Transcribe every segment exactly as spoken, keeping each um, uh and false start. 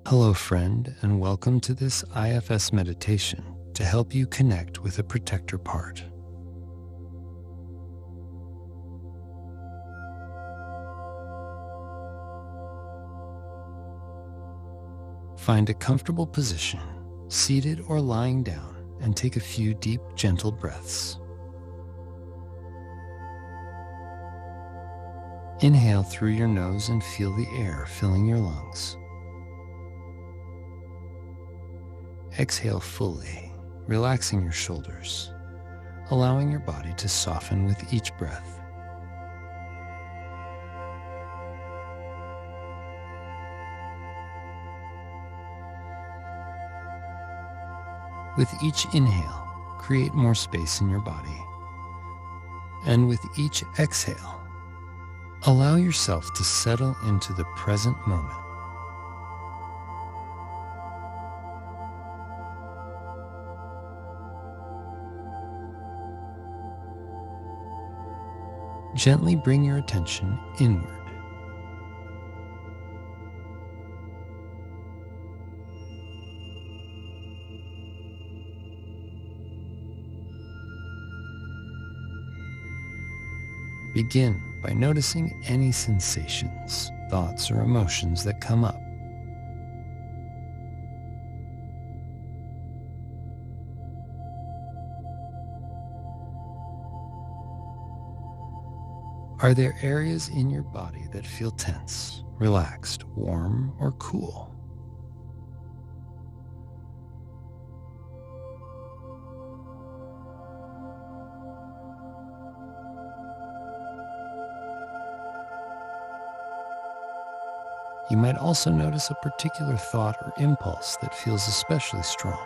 Hello, friend, and welcome to this I F S meditation to help you connect with a protector part. Find a comfortable position, seated or lying down, and take a few deep, gentle breaths. Inhale through your nose and feel the air filling your lungs. Exhale fully, relaxing your shoulders, allowing your body to soften with each breath. With each inhale, create more space in your body. And with each exhale, allow yourself to settle into the present moment. Gently bring your attention inward. Begin by noticing any sensations, thoughts, or emotions that come up. Are there areas in your body that feel tense, relaxed, warm, or cool? You might also notice a particular thought or impulse that feels especially strong.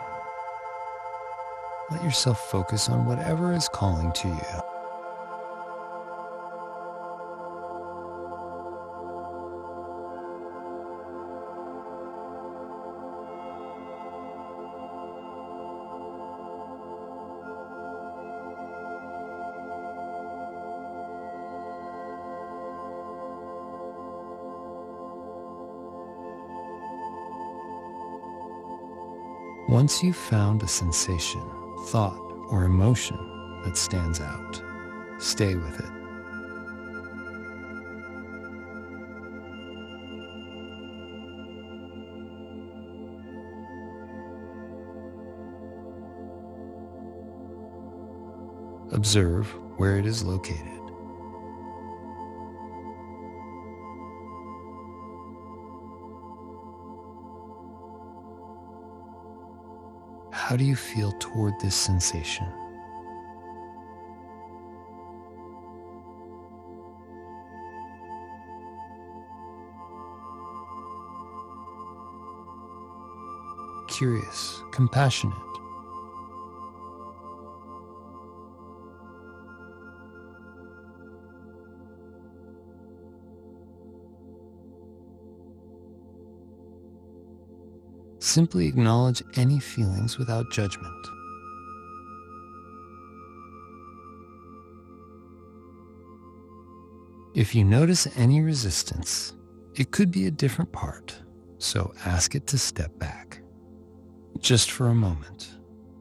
Let yourself focus on whatever is calling to you. Once you've found a sensation, thought, or emotion that stands out, stay with it. Observe where it is located. How do you feel toward this sensation? Curious, compassionate. Simply acknowledge any feelings without judgment. If you notice any resistance, it could be a different part, so ask it to step back, just for a moment.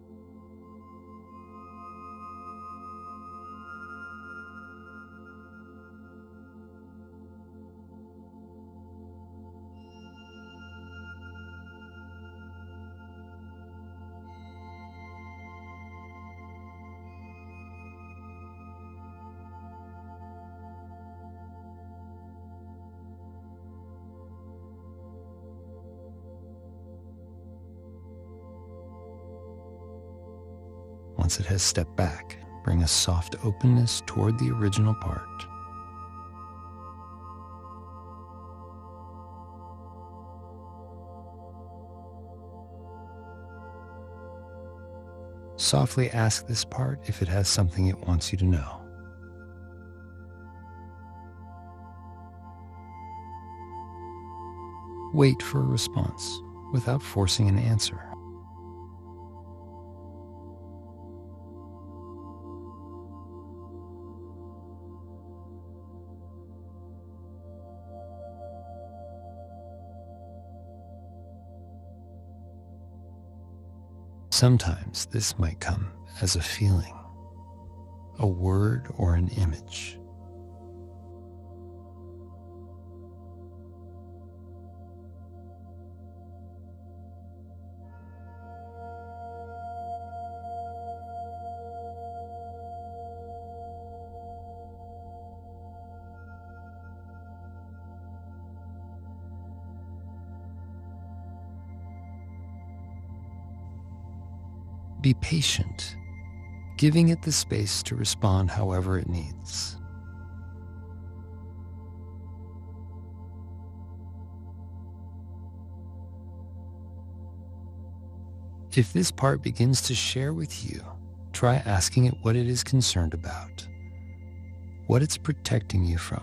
Once it has stepped back, bring a soft openness toward the original part. Softly ask this part if it has something it wants you to know. Wait for a response without forcing an answer. Sometimes this might come as a feeling, a word, or an image. Be patient, giving it the space to respond however it needs. If this part begins to share with you, try asking it what it is concerned about, what it's protecting you from.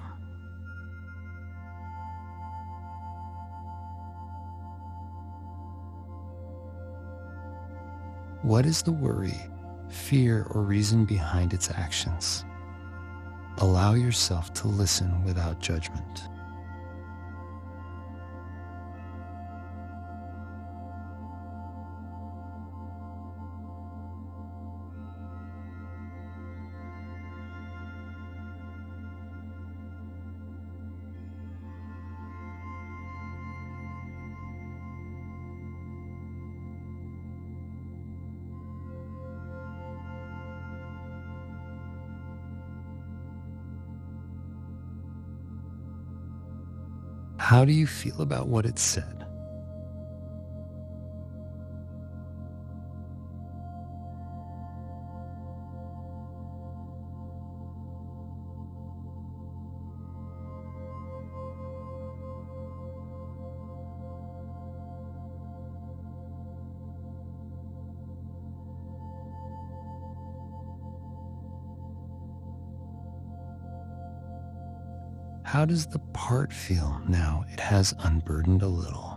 What is the worry, fear, or reason behind its actions? Allow yourself to listen without judgment. How do you feel about what it said? How does the part feel now it has unburdened a little?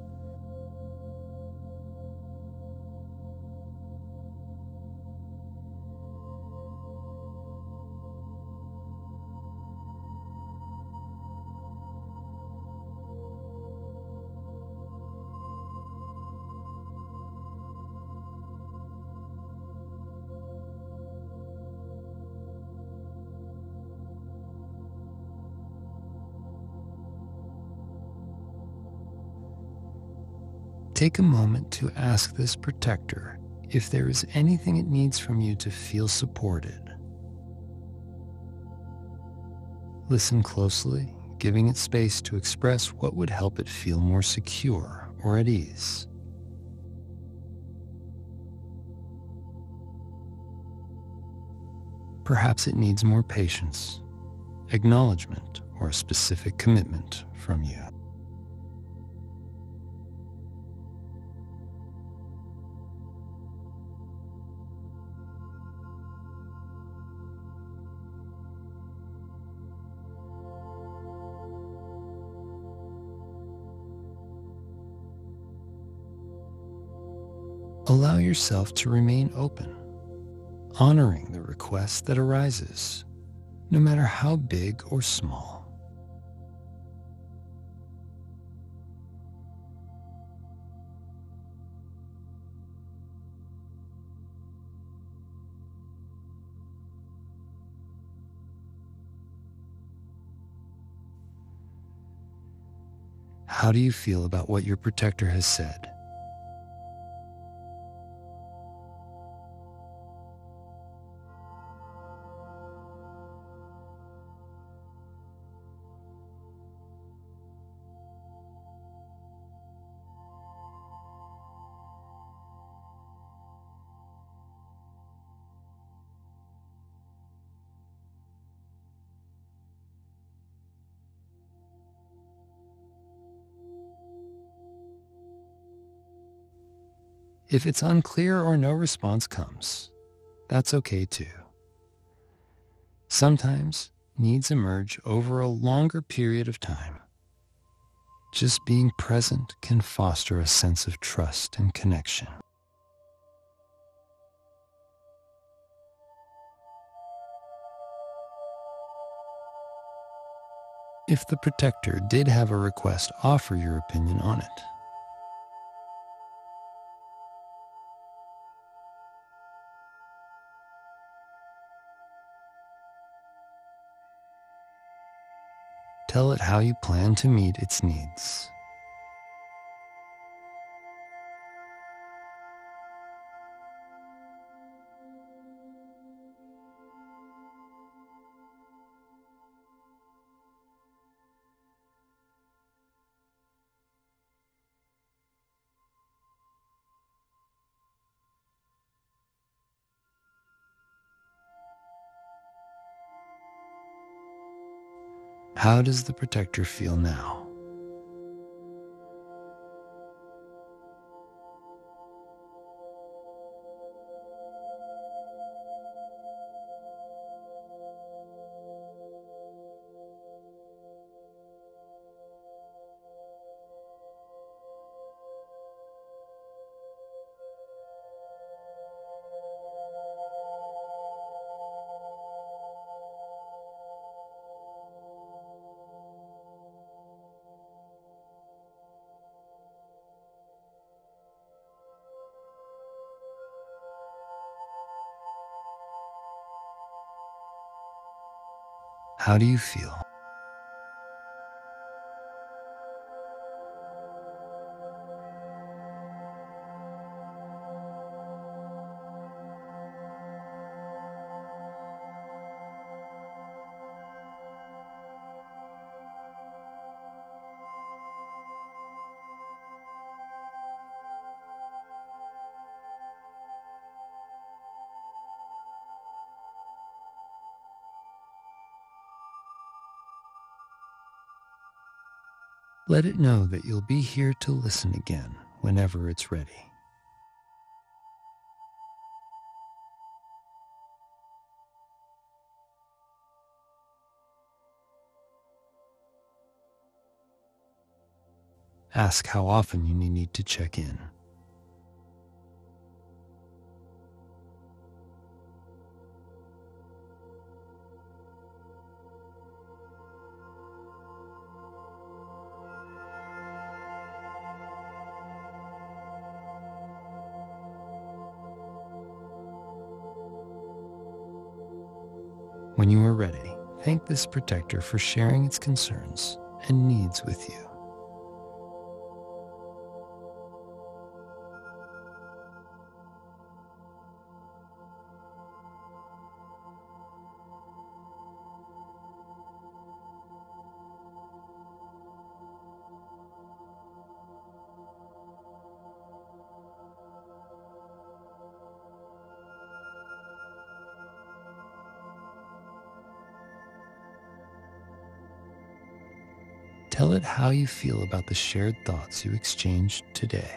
Take a moment to ask this protector if there is anything it needs from you to feel supported. Listen closely, giving it space to express what would help it feel more secure or at ease. Perhaps it needs more patience, acknowledgement, or a specific commitment from you. Allow yourself to remain open, honoring the request that arises, no matter how big or small. How do you feel about what your protector has said? If it's unclear or no response comes, that's okay too. Sometimes needs emerge over a longer period of time. Just being present can foster a sense of trust and connection. If the protector did have a request, offer your opinion on it. Tell it how you plan to meet its needs. How does the protector feel now? How do you feel? Let it know that you'll be here to listen again whenever it's ready. Ask how often you need to check in. When you are ready, thank this protector for sharing its concerns and needs with you. Tell it how you feel about the shared thoughts you exchanged today.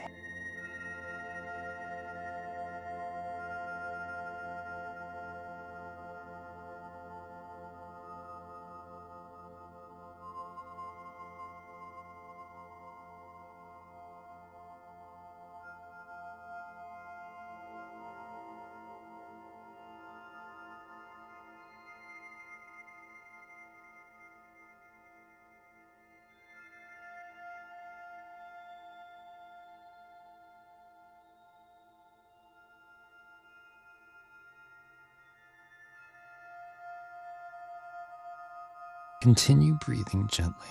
Continue breathing gently.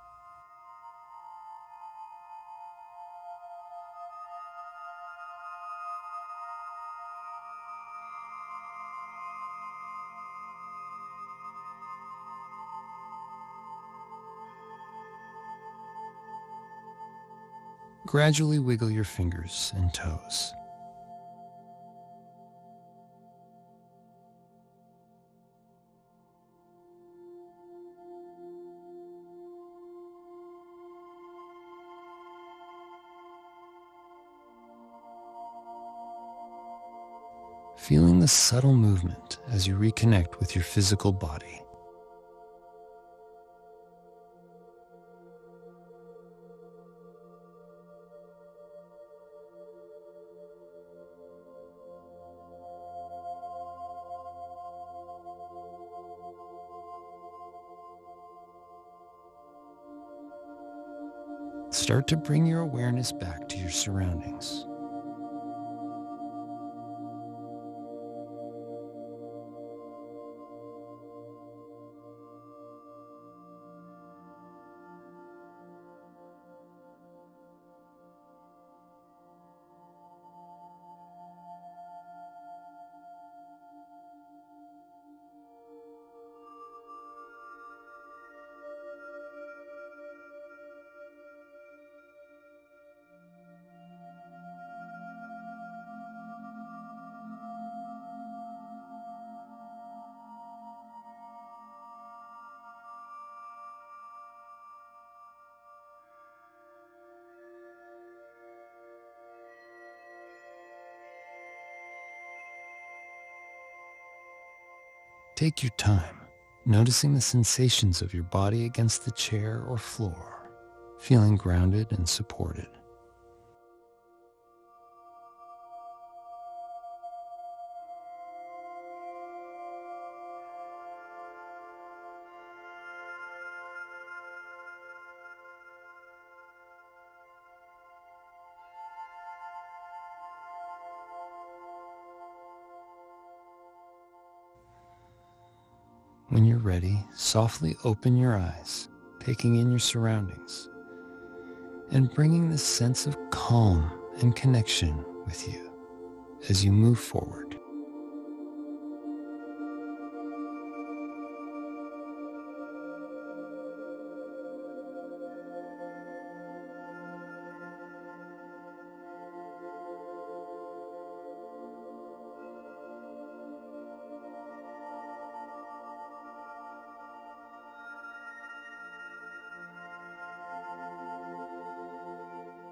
Gradually wiggle your fingers and toes. Feeling the subtle movement as you reconnect with your physical body. Start to bring your awareness back to your surroundings. Take your time, noticing the sensations of your body against the chair or floor, feeling grounded and supported. When you're ready, softly open your eyes, taking in your surroundings, and bringing this sense of calm and connection with you as you move forward.